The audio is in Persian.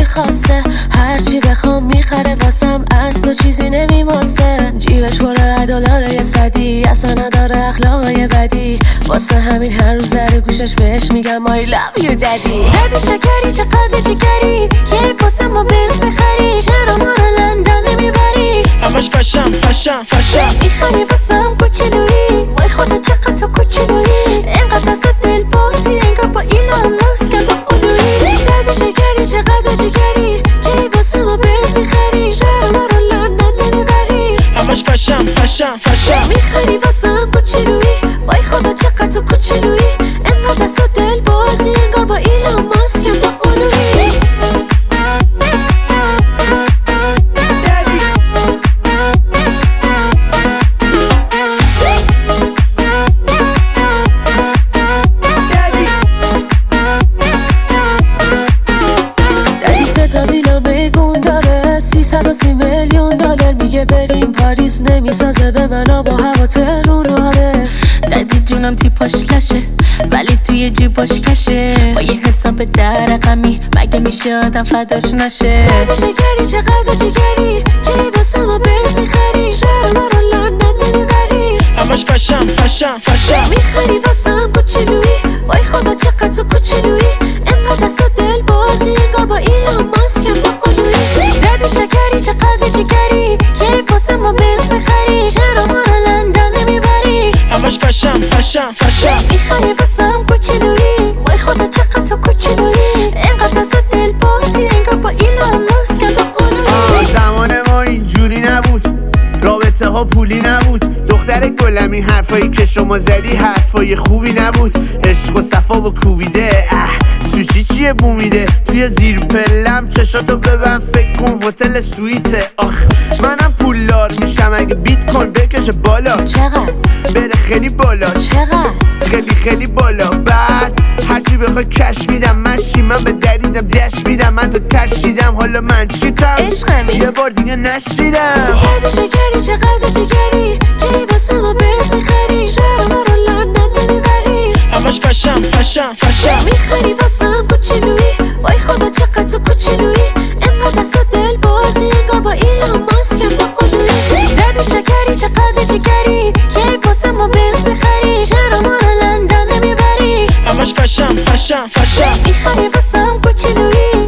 خاصه، هرچی بخوام میخره واسم، از تو چیزی نمیماسه. جیبش پر دلاره یه صدی، اصلا نداره اخلاقای بدی، واسه همین هر روز در گوشش بهش میگم I love you daddy. دادی شکری چقدر جگری، کیف واسه ما بنز خری، چرا ما رو لندن نمیبری؟ همش فشم فشم فشم میخری واسم کوچولویی، وای خدا چقدر تو کوچولویی، اینقدر از دل بازی انگار با ایلان ماسک با قلویی. دادی شکری چقدر جگری، کیف واسه ما بنز میخری، چرا ما رو لندن نمیبری؟ همش فشم فشم فشم میخری واسم کوچولویی، وای خدا چقدر تو کوچولویی، اینقدر از دل بازی انگار با ایلان ماسک با قلویی. $330 میلیون میگه بریم پاریس، نمیسازه به منو با هوا تهروناره. دادی جونم تیپاش لشه ولی توی جیباش کشه، با یه حساب در رقمی مگه میشه آدم فداش نشه؟ دادی شکری چقدر جگری، کی واسه ما بنز میخری، چرا ما رو لندن نمیبری؟ همش فشم فشم فشم میخری واسم کوچولویی، وای خدا چقدر تو کوچولویی، اینقدر از دل بازی انگار با ایلان ماسک با قلویی. دادی شکری چقدر جگری، کی واسه ما بنز میخری، چرا ما رو لندن نمیبری؟ همش فشم فشم فشم میخری واسم کوچولویی، وای خدا چقدر تو کوچولویی، اینقدر از دل بازی انگار با ایلان ماسک با قلویی. زمان ما اینجوری نبود، رابطه ها پولی نبود، دختر گلمی حرفایی که شما زدی حرفای خوبی نبود، عشق و صفا با کوبیده سوشی چیه بومیده، توی زیر پلم چشاتو ببن فکر کن هتل سویته. آخ منم پولدار میشم اگه بیت کوین بکشه بالا، چقدر؟ بره خیلی بالا، چقدر؟ خیلی خیلی بالا. بعد هرچی بخوای کش میدم، من شیمم به دریدم دش میدم، من تو تشیدم حالا من چیتم عشقمی یه بار دیگه نشیدم. دادی شکری چقدر جگری، کی واسه ما بنز میخری، چرا ما رو لندن نمیبری؟ همش فشم فشم فشم میخری واسم کوچولویی، وای خدا چقدر تو کوچولویی، اینقدر از دل بازی انگار با ایلان ماسک با قلویی. دادی شکری چقدر جگری، کی واسه ما بنز میخری، چرا ما رو لندن نمیبری؟ همش فشم فشم فشم میخری واسم کوچولویی،